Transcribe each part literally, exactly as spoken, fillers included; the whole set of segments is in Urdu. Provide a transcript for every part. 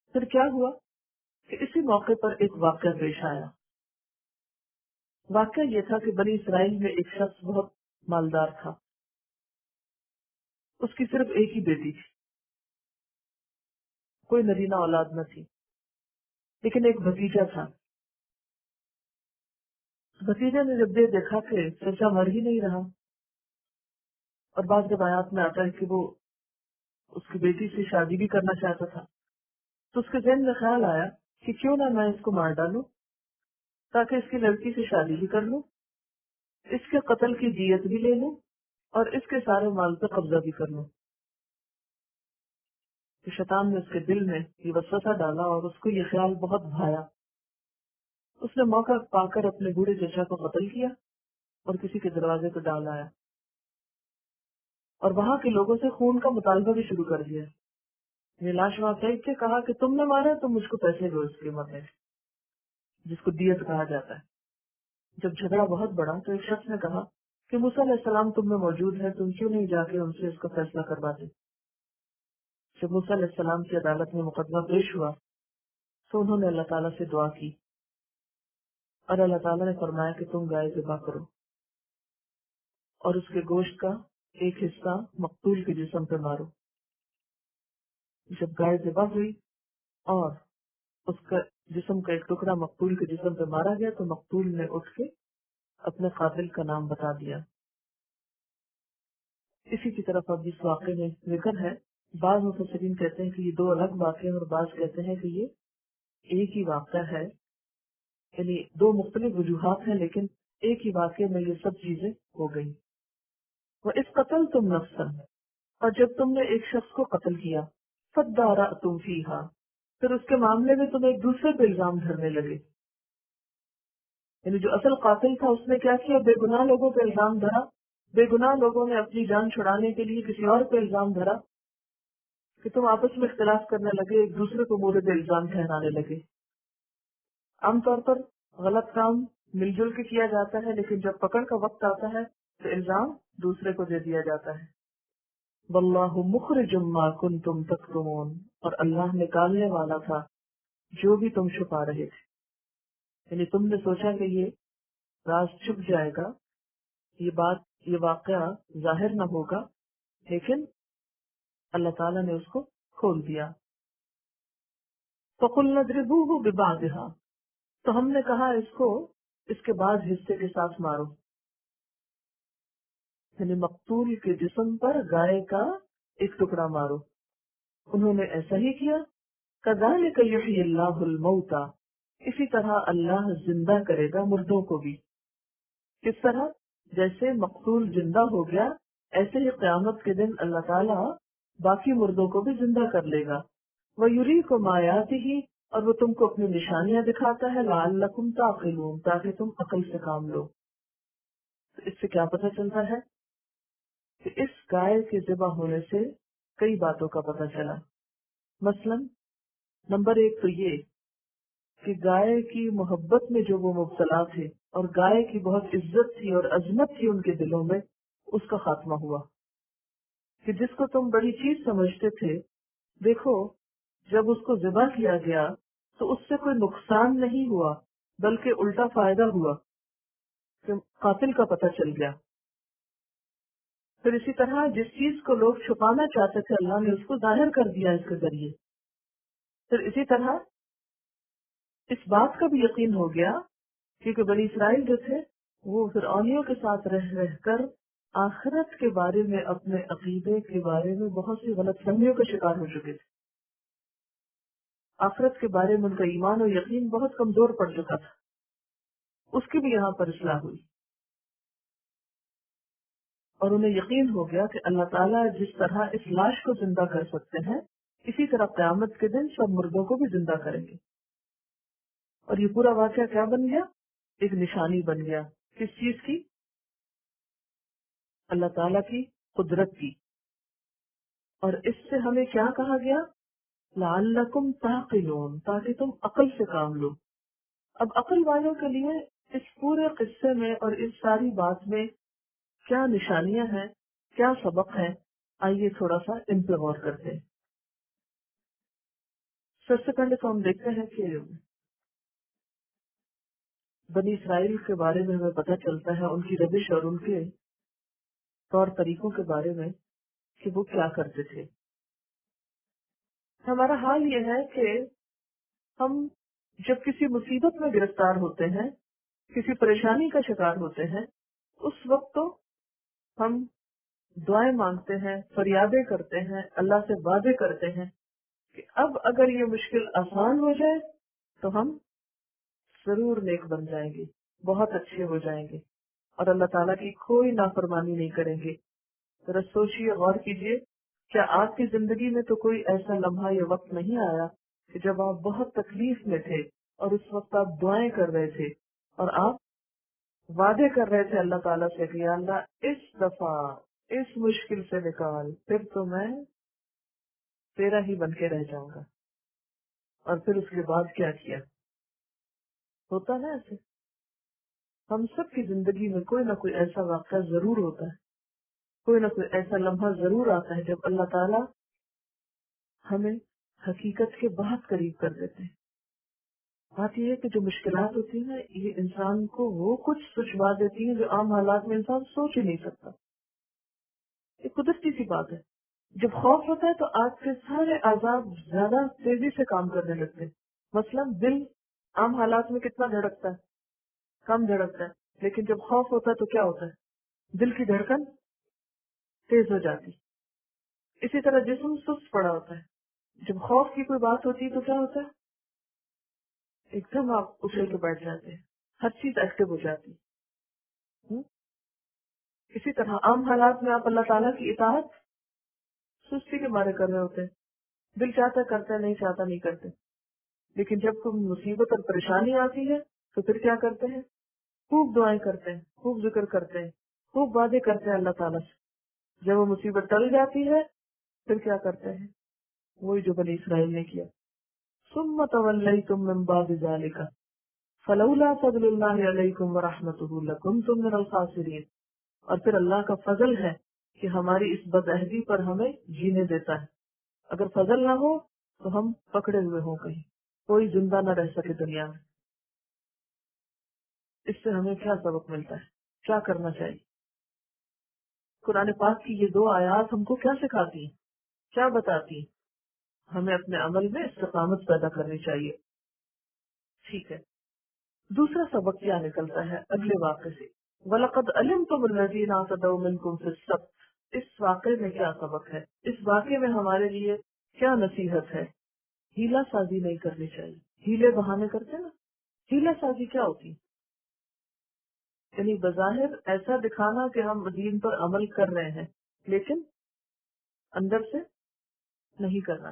پھر کیا ہوا کہ اسی موقع پر ایک واقعہ پیش آیا. واقعہ یہ تھا کہ بنی اسرائیل میں ایک شخص بہت مالدار تھا. اس کی صرف ایک ہی بیٹی تھی، کوئی نرینہ اولاد نہ تھی، لیکن ایک بھتیجا تھا. بھتیجے نے جب یہ دیکھا کہ چچا مر ہی نہیں رہا، اور بعض روایات میں آتا ہے کہ وہ اس کی بیٹی سے شادی بھی کرنا چاہتا تھا، تو اس کے ذہن میں خیال آیا کہ کیوں نہ میں اس کو مار ڈالوں تاکہ اس کی لڑکی سے شادی بھی کر لوں، اس کے قتل کی دیت بھی لے لوں اور اس کے سارے مال پہ قبضہ بھی کر لوں. کہ شیطان نے اس کے دل میں یہ وسوسہ ڈالا اور اس کو یہ خیال بہت بھایا. اس نے موقع پا کر اپنے بوڑھے چچا کو قتل کیا اور کسی کے دروازے پہ ڈال آیا، اور وہاں کے لوگوں سے خون کا مطالبہ بھی شروع کر دیا. یہ لاش وہاں پھینک کے کہا کہ تم نے مارا تو مجھ کو پیسے دو اس قیمت ہے، جس کو دیت کہا جاتا ہے. جب جھگڑا بہت بڑا تو ایک شخص نے کہا کہ موسیٰ علیہ السلام تم میں موجود ہے، تم کیوں نہیں جا کے ان سے اس کا فیصلہ کرواتے. جب موسیٰ علیہ السلام کی عدالت میں مقدمہ پیش ہوا تو انہوں نے اللہ تعالیٰ سے دعا کی، اور اللہ تعالیٰ نے فرمایا کہ تم گائے ذبح کرو اور اس کے گوشت کا ایک حصہ مقتول کے جسم پہ مارو. جب گائے ذبح ہوئی اور اس کا جسم کا ایک ٹکڑا مقتول کے جسم پہ مارا گیا تو مقتول نے اٹھ کے اپنے قاتل کا نام بتا دیا. اسی کی طرف اب اس واقعے میں ذکر ہے. بعض مفسرین کہتے ہیں کہ یہ دو الگ واقعے اور بعض کہتے ہیں کہ یہ ایک ہی واقعہ ہے، یعنی دو مختلف وجوہات ہیں لیکن ایک ہی واقعے میں یہ سب چیزیں ہو گئی. وہ اس قتل تم نفسن، اور جب تم نے ایک شخص کو قتل کیا، فدارأتم فیہا، پھر اس کے معاملے میں تم ایک دوسرے پہ الزام دھرنے لگے. یعنی جو اصل قاتل تھا اس نے کیا کیا؟ بے گناہ لوگوں پہ الزام دھرا. بے گناہ لوگوں نے اپنی جان چھڑانے کے لیے کسی اور پہ الزام دھرا کہ تم آپس میں اختلاف کرنے لگے، ایک دوسرے کو مورد الزام ٹھہرانے لگے. عام طور پر غلط کام مل جل کے کیا جاتا ہے، لیکن جب پکڑ کا وقت آتا ہے تو الزام دوسرے کو دے دیا جاتا ہے. واللہ مخرج ما کنتم تکتمون، اور اللہ نکالنے والا تھا جو بھی تم چھپا رہے تھے. یعنی تم نے سوچا کہ یہ راز چھپ جائے گا، یہ بات یہ واقعہ ظاہر نہ ہوگا، لیکن اللہ تعالیٰ نے اس کو کھول دیا. فَقُلْنَا اضْرِبُوهُ بِبَعْضِهَا، تو ہم نے کہا اس کو اس کے بعض حصے کے ساتھ مارو. یعنی مقتول کے جسم پر گائے کا ایک ٹکڑا مارو. انہوں نے ایسا ہی کیا. كَذَلِكَ يُحْيِي اللَّهُ الْمَوْتَى، اسی طرح اللہ زندہ کرے گا مردوں کو بھی. کس طرح؟ جیسے مقتول زندہ ہو گیا ایسے ہی قیامت کے دن اللہ تعالیٰ باقی مردوں کو بھی زندہ کر لے گا. وَيُرِيكُمْ آيَاتِهِ، اور وہ تم کو اپنی نشانیاں دکھاتا ہے. لَعَلَّكُمْ تَعْقِلُونَ، تاکہ تم عقل سے کام لو. تو اس سے کیا پتہ چلتا ہے کہ اس گائے کے ذبح ہونے سے کئی باتوں کا پتہ چلا. مثلا نمبر ایک تو یہ کہ گائے کی محبت میں جو وہ مبتلا تھے اور گائے کی بہت عزت تھی اور عظمت تھی ان کے دلوں میں، اس کا خاتمہ ہوا. کہ جس کو تم بڑی چیز سمجھتے تھے، دیکھو جب اس کو ذبح کیا گیا تو اس سے کوئی نقصان نہیں ہوا بلکہ الٹا فائدہ ہوا کہ قاتل کا پتہ چل گیا. پھر اسی طرح جس چیز کو لوگ چھپانا چاہتے تھے اللہ نے اس کو ظاہر کر دیا اس کے ذریعے. پھر اسی طرح اس بات کا بھی یقین ہو گیا کیونکہ بنی اسرائیل جو تھے وہ فرعونیوں کے ساتھ رہ رہ کر آخرت کے بارے میں، اپنے عقیدے کے بارے میں بہت سی غلط فہمیوں کا شکار ہو چکے تھے. آخرت کے بارے میں ان کا ایمان و یقین بہت کمزور پڑ چکا تھا. اس کی بھی یہاں پر اصلاح ہوئی اور انہیں یقین ہو گیا کہ اللہ تعالیٰ جس طرح اس لاش کو زندہ کر سکتے ہیں اسی طرح قیامت کے دن سب مردوں کو بھی زندہ کریں گے. اور یہ پورا واقعہ کیا بن گیا؟ ایک نشانی بن گیا. کس چیز کی؟ اللہ تعالیٰ کی قدرت کی. اور اس سے ہمیں کیا کہا گیا؟ لعلکم تعقلون، تاکہ تم عقل سے کام لو. اب عقل والوں کے لیے اس پورے قصے میں اور اس ساری بات میں کیا نشانیاں ہیں، کیا سبق ہے، آئیے تھوڑا سا ان پہ غور کرتے ہیں. سب سے پہلے تو ہم دیکھتے ہیں کہ بنی اسرائیل کے بارے میں ہمیں پتہ چلتا ہے ان کی روش اور ان کے طور طریقوں کے بارے میں کہ وہ کیا کرتے تھے. ہمارا حال یہ ہے کہ ہم جب کسی مصیبت میں گرفتار ہوتے ہیں، کسی پریشانی کا شکار ہوتے ہیں، اس وقت تو ہم دعائیں مانگتے ہیں، فریادیں کرتے ہیں، اللہ سے وعدے کرتے ہیں کہ اب اگر یہ مشکل آسان ہو جائے تو ہم ضرور نیک بن جائیں گے، بہت اچھے ہو جائیں گے اور اللہ تعالیٰ کی کوئی نافرمانی نہیں کریں گے. ذرا سوچیے، غور کیجیے، کیا آپ کی زندگی میں تو کوئی ایسا لمحہ یا وقت نہیں آیا کہ جب آپ بہت تکلیف میں تھے اور اس وقت آپ دعائیں کر رہے تھے اور آپ وعدے کر رہے تھے اللہ تعالیٰ سے کہ یا اللہ اس دفعہ اس مشکل سے نکال، پھر تو میں تیرا ہی بن کے رہ جاؤں گا. اور پھر اس کے بعد کیا کیا؟ ہوتا ہے ایسے. ہم سب کی زندگی میں کوئی نہ کوئی ایسا واقعہ ضرور ہوتا ہے، کوئی نہ کوئی ایسا لمحہ ضرور آتا ہے جب اللہ تعالیٰ ہمیں حقیقت کے بہت قریب کر دیتے ہیں. بات یہ ہے کہ جو مشکلات ہوتی ہیں یہ انسان کو وہ کچھ سوچوا دیتی ہیں جو عام حالات میں انسان سوچ ہی نہیں سکتا. ایک قدرتی سی بات ہے، جب خوف ہوتا ہے تو آپ کے سارے اعضاء زیادہ تیزی سے کام کرنے لگتے ہیں. مثلا دل عام حالات میں کتنا دھڑکتا ہے؟ کم دھڑکتا ہے. لیکن جب خوف ہوتا ہے تو کیا ہوتا ہے؟ دل کی دھڑکن تیز ہو جاتی. اسی طرح جسم سست پڑا ہوتا ہے. جب خوف کی کوئی بات ہوتی ہے تو کیا ہوتا ہے؟ ایک دم آپ اچھل کے بیٹھ جاتے ہیں، ہر چیز ایکٹیو ہو جاتی. ہم؟ اسی طرح عام حالات میں آپ اللہ تعالیٰ کی اطاعت سستی کے مارے کر رہے ہوتے ہیں. دل چاہتا کرتا ہے، نہیں چاہتا نہیں کرتے. لیکن جب کوئی مصیبت اور پریشانی آتی ہے تو پھر کیا کرتے ہیں؟ خوب دعائیں کرتے ہیں، خوب ذکر کرتے ہیں، خوب وعدے کرتے ہیں اللہ تعالیٰ سے. جب وہ مصیبت ٹل جاتی ہے پھر کیا کرتے ہیں؟ وہی جو بنی اسرائیل نے کیا. ثم تولیتم من بعد ذلک فلولا فضل اللہ علیکم ورحمتہ لکنتم من الخاسرین. اور پھر اللہ کا فضل ہے کہ ہماری اس بدعہدی پر ہمیں جینے دیتا ہے. اگر فضل نہ ہو تو ہم پکڑے ہوئے ہوں کہیں، کوئی زندہ نہ رہ سکے دنیا میں. اس سے ہمیں کیا سبق ملتا ہے؟ کیا کرنا چاہیے؟ قرآن پاک کی یہ دو آیات ہم کو کیا سکھاتی ہیں، کیا بتاتی ہیں؟ ہمیں اپنے عمل میں استقامت پیدا کرنی چاہیے. ٹھیک ہے، دوسرا سبق کیا نکلتا ہے اگلے واقعے سے؟ وَلَقَدْ عَلِمْتُمُ الَّذِينَ اعْتَدَوْا مِنْكُمْ فِي السَّبْتِ. اس واقعے میں کیا سبق ہے؟ اس واقعے میں ہمارے لیے کیا نصیحت ہے؟ ہیلا سازی نہیں کرنی چاہیے. ہیلے بہانے کرتے نا، ہیلا سازی کیا ہوتی؟ یعنی بظاہر ایسا دکھانا کہ ہم دین پر عمل کر رہے ہیں لیکن اندر سے نہیں کرنا.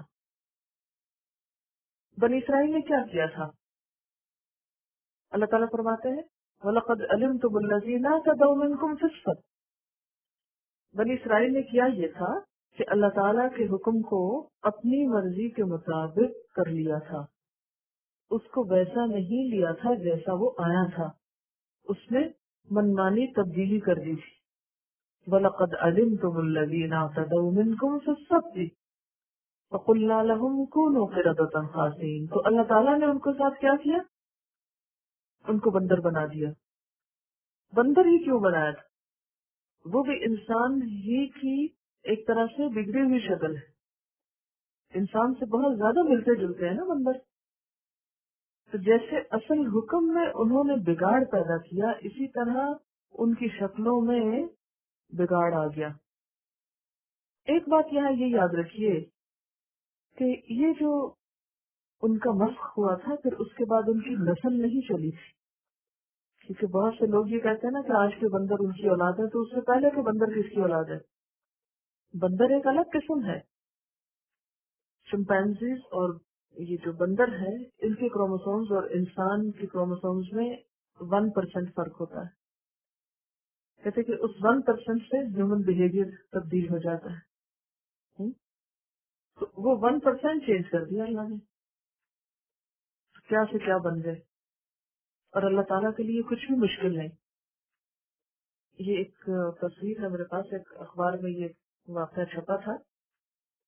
بنی اسرائیل نے کیا کیا تھا؟ اللہ تعالیٰ فرماتے ہیں وَلَقَدْ عَلِمْتُمُ الَّذِينَ اعْتَدَوْا مِنْكُمْ فِي السَّبْتِ. بنی اسرائیل نے کیا یہ تھا کہ اللہ تعالیٰ کے حکم کو اپنی مرضی کے مطابق کر لیا تھا. اس کو ویسا نہیں لیا تھا جیسا وہ آیا تھا، اس میں منمانی تبدیلی کر دی تھی. وَلَقَدْ عَلِمْتُمُ الَّذِينَ اعْتَدَوْا مِنْكُمْ فِي السَّبْتِ فَقُلْنَا لَهُمْ كُونُوا قِرَدَةً خَاسِئِينَ. تو اللہ تعالیٰ نے ان کے ساتھ کیا کیا؟ ان کو بندر بنا دیا. بندر ہی کیوں بنایا تھا؟ وہ بھی انسان ہی کی ایک طرح سے بگڑی ہوئی شکل ہے. انسان سے بہت زیادہ ملتے جلتے ہیں نا بندر. تو جیسے اصل حکم میں انہوں نے بگاڑ پیدا کیا، اسی طرح ان کی شکلوں میں بگاڑ آ گیا. ایک بات یہاں یہ یاد رکھیے کہ یہ جو ان کا مسخ ہوا تھا پھر اس کے بعد ان کی نسل نہیں چلی تھی. کیونکہ بہت سے لوگ یہ کہتے ہیں نا کہ آج کے بندر ان کی اولاد ہے، تو اس سے پہلے کے بندر کس کی اولاد ہے؟ بندر ایک الگ قسم ہے. چمپینزیز اور یہ جو بندر ہے ان کے کروموسومز اور انسان کے کروموسومز میں ون پرسینٹ فرق ہوتا ہے. کہتے کہ اس ون پرسینٹ سے ہیومن بیہیویئر تبدیل ہو جاتا ہے. ہم؟ تو وہ ون پرسینٹ چینج کر دیا اللہ نے، کیا سے کیا بن گئے. اور اللہ تعالیٰ کے لیے کچھ بھی مشکل نہیں. یہ ایک تصویر ہے میرے پاس، ایک اخبار میں یہ واقعہ چھپا تھا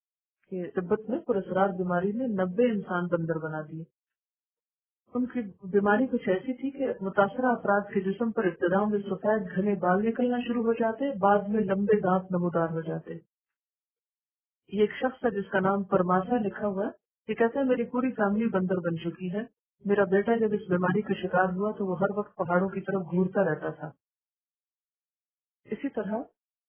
کہ تبت میں پراسرار بیماری نے نبے انسان بندر بنا دیے. ان کی بیماری کچھ ایسی تھی کہ متاثرہ افراد کے جسم پر ابتدا میں سفید گھنے بال نکلنا شروع ہو جاتے، بعد میں لمبے دانت نمودار ہو جاتے. یہ ایک شخص ہے جس کا نام پرماسا لکھا ہوا ہے. یہ کہتے ہیں میری پوری فیملی بندر بن چکی ہے. میرا بیٹا جب اس بیماری کا شکار ہوا تو وہ ہر وقت پہاڑوں کی طرف گھورتا رہتا تھا. اسی طرح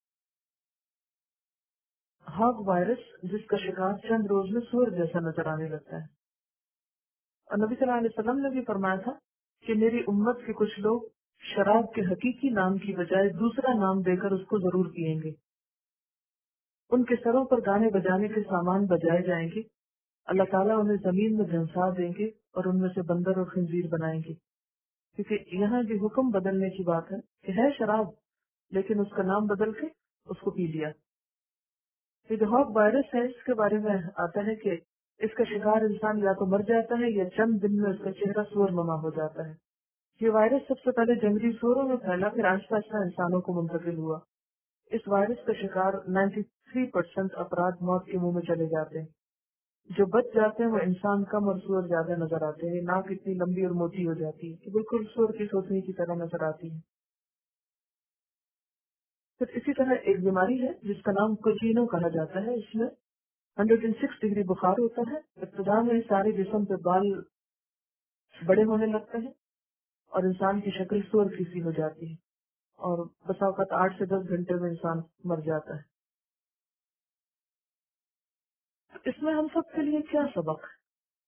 ہاگ وائرس جس کا شکار چند روز میں سور جیسا نظر آنے لگتا ہے. اور نبی صلی اللہ علیہ وسلم نے بھی فرمایا تھا کہ میری امت کے کچھ لوگ شراب کے حقیقی نام کی بجائے دوسرا نام دے کر اس کو ضرور پیئیں گے. ان کے سروں پر گانے بجانے کے سامان بجائے جائیں گے. اللہ تعالیٰ انہیں زمین میں دھنسا دیں گے اور ان میں سے بندر اور خنزیر بنائیں گے. کیونکہ یہاں یہ حکم بدلنے کی بات ہے کہ ہے شراب لیکن اس کا نام بدل کے اس کو پی لیا. یہ جو ہاگ وائرس ہے اس کے بارے میں آتا ہے کہ اس کا شکار انسان یا تو مر جاتا ہے یا چند دن میں اس کا چہرہ سور نما ہو جاتا ہے. یہ وائرس سب سے پہلے جنگلی سوروں میں پھیلا، پھر آہستہ آہستہ انسانوں کو منتقل ہوا. اس وائرس کا شکار نائنٹی پرسینٹ افراد موت کے منہ میں چلے جاتے ہیں. جو بچ جاتے ہیں وہ انسان کم اور سور زیادہ نظر آتے ہیں. ناک اتنی لمبی اور موٹی ہو جاتی ہے کہ بالکل سور کی سوتنی کی طرح نظر آتی ہے. پھر اسی طرح ایک بیماری ہے جس کا نام کوچینو کہا جاتا ہے. اس میں ہنڈریڈ اینڈ سکس ڈگری بخار ہوتا ہے. ابتدا میں سارے جسم پہ بال بڑے ہونے لگتے ہیں اور انسان کی شکل سور کی سی ہو جاتی ہے اور بسا اوقات آٹھ سے دس گھنٹے میں انسان مر جاتا ہے. اس میں ہم سب کے لیے کیا سبق ہے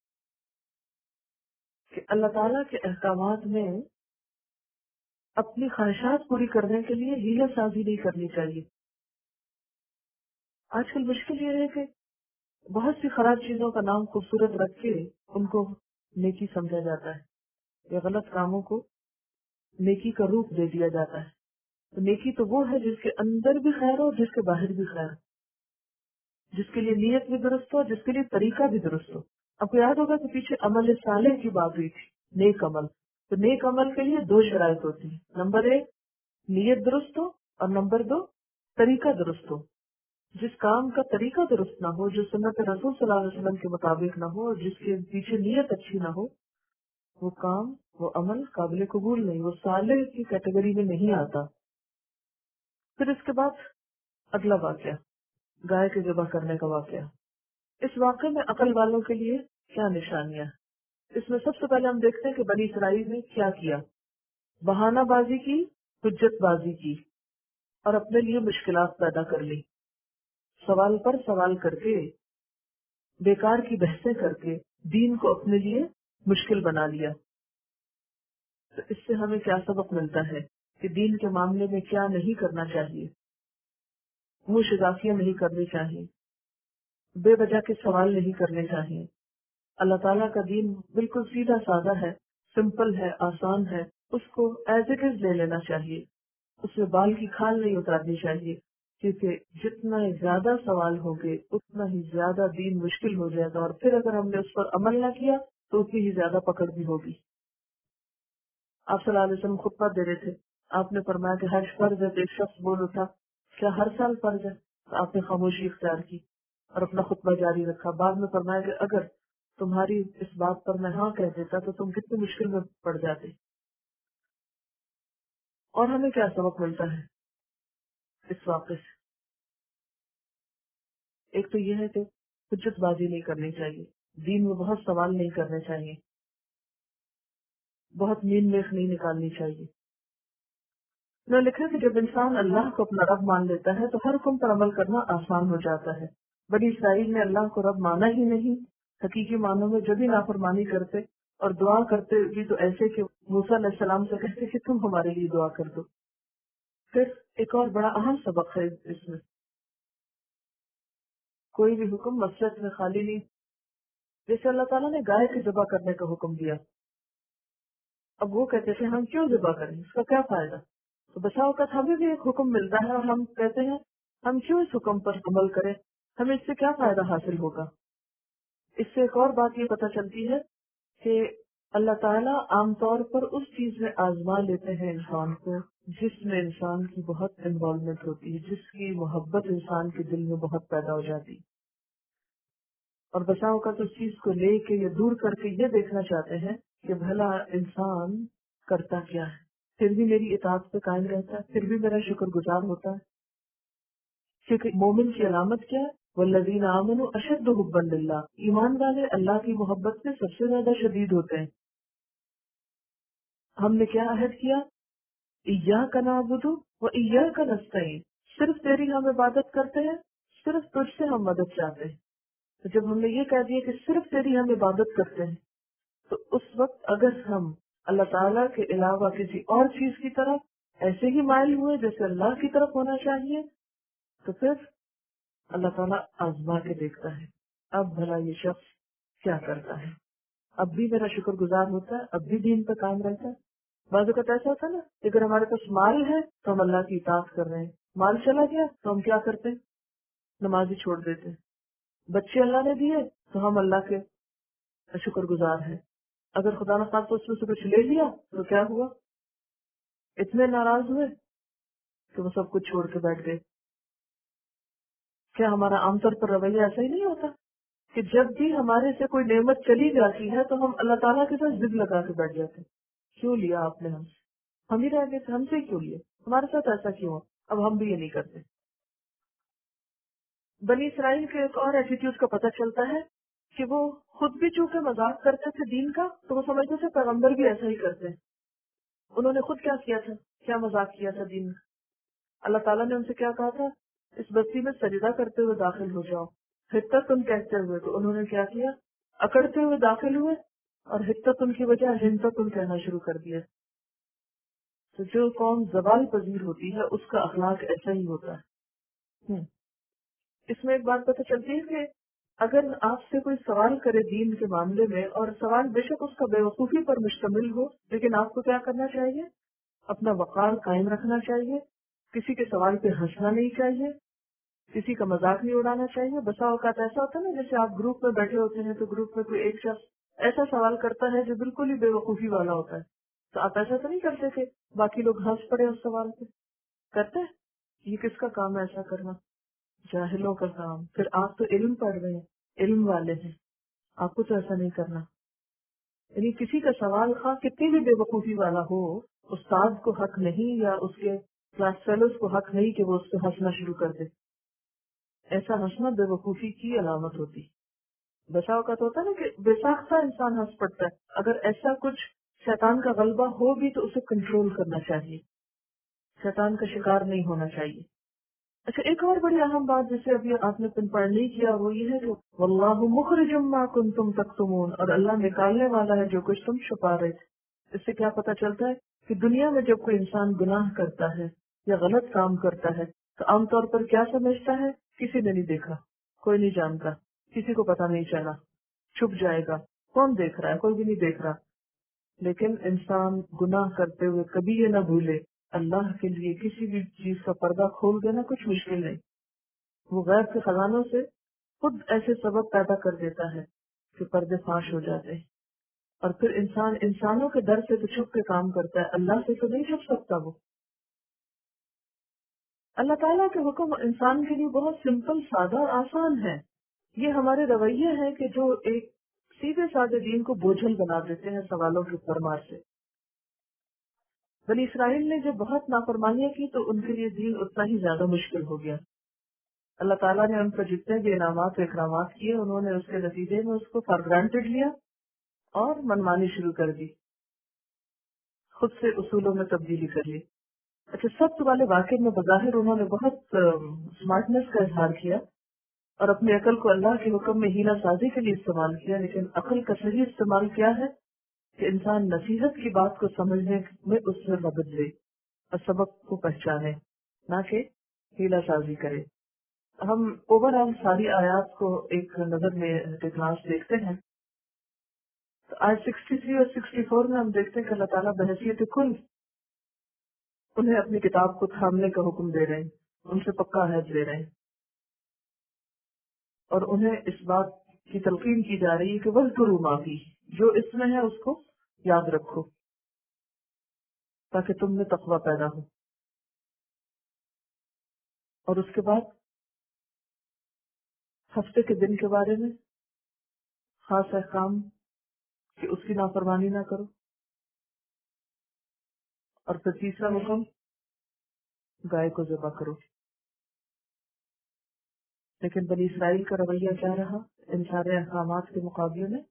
کہ اللہ تعالیٰ کے احکامات میں اپنی خواہشات پوری کرنے کے لیے ہیلہ سازی نہیں کرنی چاہیے. آج کل مشکل یہ ہے کہ بہت سی خراب چیزوں کا نام خوبصورت رکھ کے ان کو نیکی سمجھا جاتا ہے یا غلط کاموں کو نیکی کا روپ دے دیا جاتا ہے. تو نیکی تو وہ ہے جس کے اندر بھی خیر ہو، جس کے باہر بھی خیر ہو، جس کے لیے نیت بھی درست ہو، جس کے لیے طریقہ بھی درست ہو. آپ کو یاد ہوگا کہ پیچھے عمل صالح کی بات ہوئی تھی، نیک عمل. تو نیک عمل کے لیے دو شرائط ہوتی ہیں. نمبر ایک نیت درست ہو اور نمبر دو طریقہ درست ہو. جس کام کا طریقہ درست نہ ہو، جو سنت رسول صلی اللہ علیہ وسلم کے مطابق نہ ہو اور جس کے پیچھے نیت اچھی نہ ہو، وہ کام وہ عمل قابل قبول نہیں، وہ صالح کی کیٹیگری میں نہیں آتا. پھر اس کے بعد اگلا واقعہ گائے کے ذبح کرنے کا واقعہ. اس واقعے میں عقل والوں کے لیے کیا نشانیاں ہیں؟ اس میں سب سے پہلے ہم دیکھتے ہیں کہ بنی اسرائیل نے کیا کیا. بہانہ بازی کی، حجت بازی کی اور اپنے لیے مشکلات پیدا کر لی. سوال پر سوال کر کے، بیکار کی بحثیں کر کے دین کو اپنے لیے مشکل بنا لیا. تو اس سے ہمیں کیا سبق ملتا ہے کہ دین کے معاملے میں کیا نہیں کرنا چاہیے. منہ شگافیاں نہیں کرنی چاہیے، بے وجہ کے سوال نہیں کرنے چاہیے. اللہ تعالیٰ کا دین بالکل سیدھا سادہ ہے، سمپل ہے، آسان ہے. اس کو ایز اٹ از لے لینا چاہیے. اس میں بال کی کھال نہیں اتارنی چاہیے، کیونکہ جتنا زیادہ سوال ہوگے اتنا ہی زیادہ دین مشکل ہو جائے گا اور پھر اگر ہم نے اس پر عمل نہ کیا تو اتنی ہی زیادہ پکڑ بھی ہوگی. آپ صلی اللہ علیہ وسلم خطبہ دے رہے تھے، آپ نے فرمایا کہ حج فرض ہے. تو ایک شخص بول اٹھا کیا ہر سال فرض ہے؟ تو آپ نے خاموشی اختیار کی اور اپنا خطبہ جاری رکھا. بعد میں فرمایا کہ اگر تمہاری اس بات پر میں ہاں کہہ دیتا تو تم کتنی مشکل میں پڑ جاتے. اور ہمیں کیا سبق ملتا ہے اس واقعے سے؟ ایک تو یہ ہے کہ حجت بازی نہیں کرنی چاہیے، دین میں بہت سوال نہیں کرنے چاہیے، بہت نیم نیک نہیں نکالنی چاہیے. میں نے لکھا کہ جب انسان اللہ کو اپنا رب مان لیتا ہے تو ہر حکم پر عمل کرنا آسان ہو جاتا ہے. بنی اسرائیل نے اللہ کو رب مانا ہی نہیں. حقیقی معنوں میں جب بھی نافرمانی کرتے اور دعا کرتے بھی تو ایسے کہ موسیٰ علیہ السلام سے کہتے کہ تم ہمارے لیے دعا کر دو. پھر ایک اور بڑا اہم سبق ہے اس میں، کوئی بھی حکم مصلحت میں خالی نہیں. جیسے اللہ تعالیٰ نے گائے کے ذبح کرنے کا حکم دیا، اب وہ کہتے تھے ہم کیوں ذبح کریں، اس کا کیا فائدہ؟ تو بسا اوقات ہمیں بھی ایک حکم ملتا ہے اور ہم کہتے ہیں ہم کیوں اس حکم پر عمل کریں، ہمیں اس سے کیا فائدہ حاصل ہوگا. اس سے ایک اور بات یہ پتہ چلتی ہے کہ اللہ تعالیٰ عام طور پر اس چیز میں آزما لیتے ہیں انسان کو جس میں انسان کی بہت انوالومنٹ ہوتی ہے، جس کی محبت انسان کے دل میں بہت پیدا ہو جاتی. اور بسا اوقات اس چیز کو لے کے یا دور کر کے یہ دیکھنا چاہتے ہیں کہ بھلا انسان کرتا کیا ہے، پھر بھی میری اطاعت پہ قائم رہتا ہے، پھر بھی میرا شکر گزار ہوتا ہے. کیونکہ مومن کی علامت کیا ہے؟ والذین آمنوا اشد حبا للہ، ایمان والے اللہ کی محبت سے سب سے زیادہ شدید ہوتے ہیں. ہم نے کیا عہد کیا؟ ایاک نعبد و ایاک نستعین، صرف تیری ہم عبادت کرتے ہیں، صرف تجھ سے ہم مدد چاہتے ہیں. تو جب ہم نے یہ کہہ دیا کہ صرف تیری ہم عبادت کرتے ہیں، تو اس وقت اگر ہم اللہ تعالیٰ کے علاوہ کسی اور چیز کی طرف ایسے ہی مائل ہوئے جیسے اللہ کی طرف ہونا چاہیے، تو پھر اللہ تعالیٰ آزما کے دیکھتا ہے اب بھلا یہ شخص کیا کرتا ہے، اب بھی میرا شکر گزار ہوتا ہے، اب بھی دین پہ کام رہتا ہے. بعض اوقات ایسا ہوتا ہے نا، اگر ہمارے پاس مال ہے تو ہم اللہ کی اطاعت کر رہے ہیں، مال چلا گیا تو ہم کیا کرتے ہیں؟ نماز ہی چھوڑ دیتے ہیں. بچے اللہ نے دیے تو ہم اللہ کے شکر گزار ہیں. اگر خدا نخواستہ اس میں سے کچھ لے لیا تو کیا ہوا؟ اتنے ناراض ہوئے کہ وہ سب کچھ چھوڑ کے بیٹھ گئے. کیا ہمارا عام طور پر رویہ ایسا ہی نہیں ہوتا کہ جب بھی ہمارے سے کوئی نعمت چلی جاتی ہے تو ہم اللہ تعالیٰ کے ساتھ ضد لگا کے بیٹھ جاتے ہیں؟ کیوں لیا آپ نے ہم سے؟ ہم ہی رہ گئے تھے، ہم سے کیوں لیے؟ ہمارے ساتھ ایسا کیوں؟ اب ہم بھی یہ نہیں کرتے. بنی اسرائیل کے ایک اور ایٹیٹیوڈ کا پتہ چلتا ہے کہ وہ خود بھی چونکہ مذاق کرتے تھے دین کا، تو وہ سمجھتے تھے پیغمبر بھی ایسا ہی کرتے ہیں. انہوں نے خود کیا کیا تھا؟ کیا مذاق کیا تھا دین کا؟ اللہ تعالیٰ نے ان سے کیا کہا تھا؟ اس بستی میں سجدہ کرتے ہوئے داخل ہو جاؤ، حتت تم کہتے ہوئے. تو انہوں نے کیا کیا؟ اکڑتے ہوئے داخل ہوئے اور حتت ان کی وجہ ہنتت تم کہنا شروع کر دیا. تو جو قوم زوال پذیر ہوتی ہے اس کا اخلاق ایسا ہی ہوتا ہے. اس میں ایک بات پتہ چلتی ہے کہ اگر آپ سے کوئی سوال کرے دین کے معاملے میں، اور سوال بے شک اس کا بے وقوفی پر مشتمل ہو، لیکن آپ کو کیا کرنا چاہیے؟ اپنا وقار قائم رکھنا چاہیے، کسی کے سوال پہ ہنسنا نہیں چاہیے، کسی کا مذاق نہیں اڑانا چاہیے. بسا اوقات ایسا ہوتا ہے نا، جیسے آپ گروپ میں بیٹھے ہوتے ہیں تو گروپ میں کوئی ایک شخص ایسا سوال کرتا ہے جو بالکل ہی بے وقوفی والا ہوتا ہے، تو آپ ایسا تو نہیں کرتے کہ باقی لوگ ہنس پڑے اس سوال پہ؟ کرتے ہیں؟ یہ کس کا کام ہے ایسا کرنا؟ جاہلوں کا کام. پھر آپ تو علم پڑھ رہے ہیں، علم والے ہیں، آپ کو تو ایسا نہیں کرنا. یعنی کسی کا سوال خواہ کتنی بھی بے وقوفی والا ہو، استاد کو حق نہیں یا اس کے کلاس فیلوز کو حق نہیں کہ وہ اس پہ ہنسنا شروع کر دے. ایسا ہنسنا بے وقوفی کی علامت ہوتی. بسا اوقات ہوتا ہے نا کہ بے ساختہ انسان ہنس پڑتا ہے. اگر ایسا کچھ شیطان کا غلبہ ہو بھی تو اسے کنٹرول کرنا چاہیے، شیطان کا شکار نہیں ہونا چاہیے. اچھا، ایک اور بڑی اہم بات جسے ابھی آپ نے پن پڑھ نہیں کیا وہ یہ ہے کہ واللہ مخرج ما کنتم تکتمون، اور اللہ نکالنے والا ہے جو کچھ تم چھپا رہے تھے. اس سے کیا پتہ چلتا ہے کہ دنیا میں جب کوئی انسان گناہ کرتا ہے یا غلط کام کرتا ہے تو عام طور پر کیا سمجھتا ہے؟ کسی نے نہیں دیکھا، کوئی نہیں جانتا، کسی کو پتہ نہیں چلا، چھپ جائے گا، کون دیکھ رہا ہے؟ کوئی بھی نہیں دیکھ رہا. لیکن انسان گناہ کرتے ہوئے کبھی یہ نہ بھولے اللہ کے لیے کسی بھی چیز کا پردہ کھول دینا کچھ مشکل نہیں. وہ غیب کے خزانوں سے خود ایسے سبب پیدا کر دیتا ہے کہ پردے فاش ہو جاتے ہیں. اور پھر انسان انسانوں کے در سے تو چھپ کے کام کرتا ہے، اللہ سے تو نہیں چھپ سکتا. وہ اللہ تعالیٰ کے حکم انسان کے لیے بہت سمپل، سادہ اور آسان ہے. یہ ہمارے رویے ہیں کہ جو ایک سیدھے سادے دین کو بوجھل بنا دیتے ہیں سوالوں کی فرمار سے. بنی اسرائیل نے جب بہت نافرمانیاں کی تو ان کے لیے دین اتنا ہی زیادہ مشکل ہو گیا. اللہ تعالیٰ نے ان پر جتنے بھی انعامات و اکرامات کیے انہوں نے اس کے نتیجے میں اس کو فار گرانٹیڈ لیا اور منمانی شروع کر دی، خود سے اصولوں میں تبدیلی کر لی. اچھا، سب والے واقعے میں بظاہر انہوں نے بہت اسمارٹنیس کا اظہار کیا اور اپنی عقل کو اللہ کے حکم میں ہیلا سازی کے لیے استعمال کیا، لیکن عقل کا صحیح استعمال کیا ہے کہ انسان نصیحت کی بات کو سمجھنے میں اس میں مدد لے اور سبق کو پہچانے، نہ کہ ہیلا سازی کرے. ہم اوور آل ساری آیات کو ایک نظر میں کلاس دیکھتے ہیں تو آج سکسٹی تھری اور سکسٹی فور میں ہم دیکھتے ہیں کہ اللہ تعالیٰ بحیثیت کل انہیں اپنی کتاب کو تھامنے کا حکم دے رہے ہیں، ان سے پکا عہد دے رہے ہیں اور انہیں اس بات کی تلقین کی جا رہی ہے کہ وَاذْكُرُوا مَا فِيهِ، جو اس میں ہے اس کو یاد رکھو تاکہ تم میں تقویٰ پیدا ہو. اور اس کے بعد ہفتے کے دن کے بارے میں خاص احکام کہ اس کی نافرمانی نہ کرو، اور پھر تیسرا حکم گائے کو ذبح کرو۔ لیکن بنی اسرائیل کا رویہ کیا رہا ان سارے احکامات کے مقابلے میں؟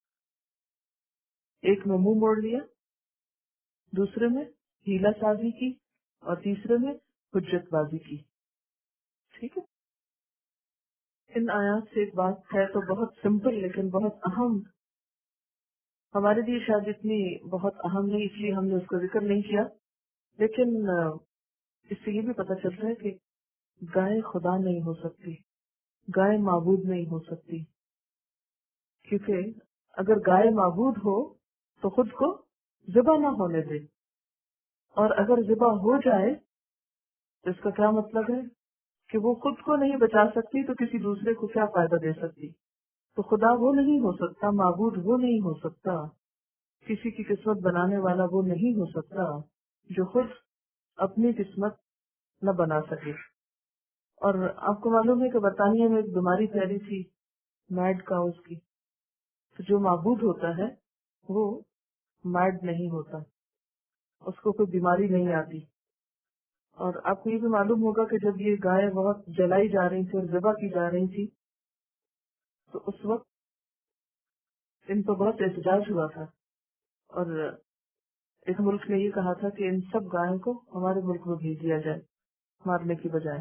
ایک میں منہ موڑ لیا، دوسرے میں ہیلا سازی کی، اور تیسرے میں حجت بازی کی۔ ٹھیک ہے، ان آیات سے ایک بات ہے تو بہت سمپل لیکن بہت اہم، ہمارے لیے شاید اتنی بہت اہم نہیں اس لیے ہم نے اس کا ذکر نہیں کیا، لیکن اس سے یہ بھی پتہ چلتا ہے کہ گائے خدا نہیں ہو سکتی، گائے معبود نہیں ہو سکتی، کیونکہ اگر گائے معبود ہو تو خود کو ذبح نہ ہونے دے، اور اگر ذبح ہو جائے تو اس کا کیا مطلب ہے کہ وہ خود کو نہیں بچا سکتی تو کسی دوسرے کو کیا فائدہ دے سکتی؟ تو خدا وہ نہیں ہو سکتا، معبود وہ نہیں ہو سکتا، کسی کی قسمت بنانے والا وہ نہیں ہو سکتا جو خود اپنی قسمت نہ بنا سکے۔ اور آپ کو معلوم ہے کہ برطانیہ میں ایک بیماری پھیلی تھی میڈ کاؤز کی، تو جو معبود ہوتا ہے وہ میڈ نہیں ہوتا، اس کو کوئی بیماری نہیں آتی۔ اور آپ کو یہ بھی معلوم ہوگا کہ جب یہ گائے بہت جلائی جا رہی تھی اور ذبح کی جا رہی تھی تو اس وقت ان کو بہت احتجاج ہوا تھا، اور ایک ملک نے یہ کہا تھا کہ ان سب گائوں کو ہمارے ملک میں بھیج دیا جائے مارنے کی بجائے۔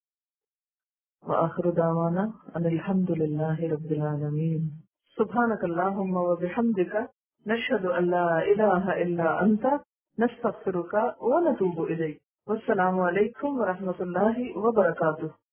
وآخر دعوانا ان الحمد للہ رب العالمین۔ سبحانک اللہم وبحمدک نشہد ان لا الہ الا انت نستغفرک ونتوب الیک۔ والسلام علیکم ورحمۃ اللہ وبرکاتہ۔